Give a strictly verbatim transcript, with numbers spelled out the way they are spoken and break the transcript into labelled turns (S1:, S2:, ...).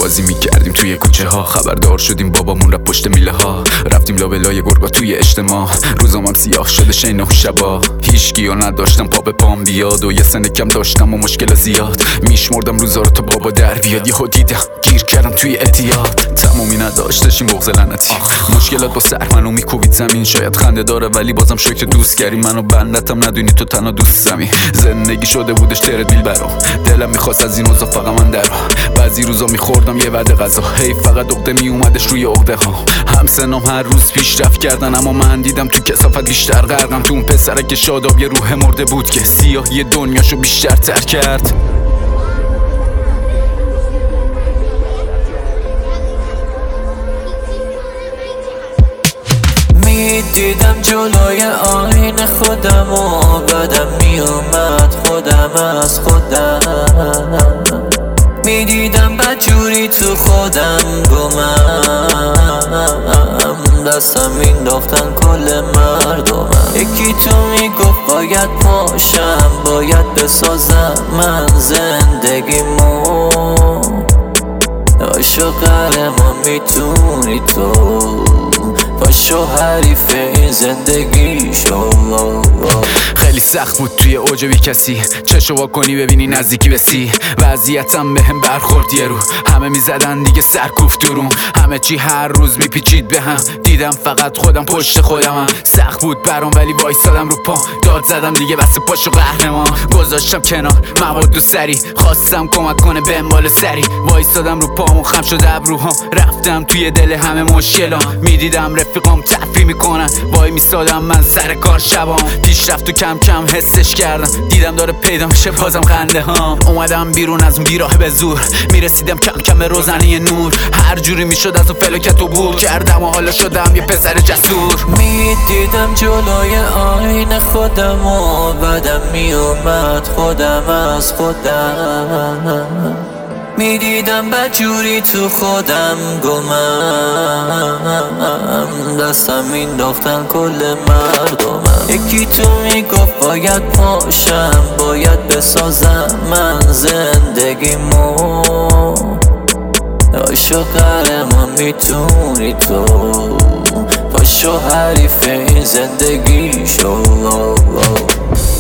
S1: بازی میکردیم توی کوچه ها، خبردار شدیم بابامون رفت پشت میله ها، رفتیم لابلای گرگا توی اجتماع، روزام هم سیاه شده شین و شبا، هیچگیو نداشتم پا به پام بیاد و یه سن کم داشتم و مشکل زیاد، میشمردم روزا رو تا بابا در بیاد، یهو دیدم گیر کردم توی اعتیاد، تمومی نداشتش این بغض لعنتی، مشکلات با سر منو میکوبید زمین، شاید خنده داره ولی بازم شکر دوست کردی منو، بندتم ندونی تو تنها دوستمی، زندگی شده بودش تردمیل برام، دلم میخواست از این اوضاع فقط من درا، بعضی روزا میخوردم یه وعده غذا، هی فقط عقده میومدش روی عقده ها، هم سنم هر روز پیشرفت کردن، اما من دیدم تو کثافت بیشتر غرقم، تو اون پسرک شاداب یه روح مرده بود که سیاهی دنیاشو بیشتر تر کرد.
S2: دیدم جلوی آینه خودم و بدم میومد خودم از خودم، میدیدم بدجوری تو خودم گمم، دستم مینداختن کل مردمم، یکی تو میگفت باید پاشم باید بسازم من زندگیمو، عاشق قهرمان میتونی تو، پاشو حریف این زندگی شو.
S1: خیلی سخت بود توی اوج بی کسی، چشو وا کنی ببینی نزدیکی بسی، وضعیتم بهم برخورد یه رو، همه میزدن دیگه سرکوف درون، همه چی هر روز میپیچید به هم، دیدم فقط خودم پشت خودمم، سخت بود برام ولی وایسادم رو پا، داد زدم دیگه بس پاشو قهرمان، گذاشتم کنار مواد و سری، خواستم کمک کنه بهم بالا سری، وایسادم رو پامون خم شد ابروهام، رفتم توی دل همه مشکلام، میدیدم رفیقام تفریح میکنن، وای میستادم من سر کار شبام، پیشرفت و کم کم حسش کردم، دیدم داره پیدا میشه بازم خنده ها، اومدم بیرون از اون بیراه به زور، میرسیدم کم کم به روزنه نور، هر جوری میشد از اون فلکت عبور کردم و حالا شدم یه پسر جسور،
S2: میدیدم جلوی آینه خودم و بدم میومد خودم از خودم، میدیدم بدجوری تو خودم گمم، دستم مینداختن کل مردمم، یکی تو میگفت باید پاشم باید بسازم من زندگیمو، عاشق قهرمان میتونی تو، پاشو حریف این زندگی شو.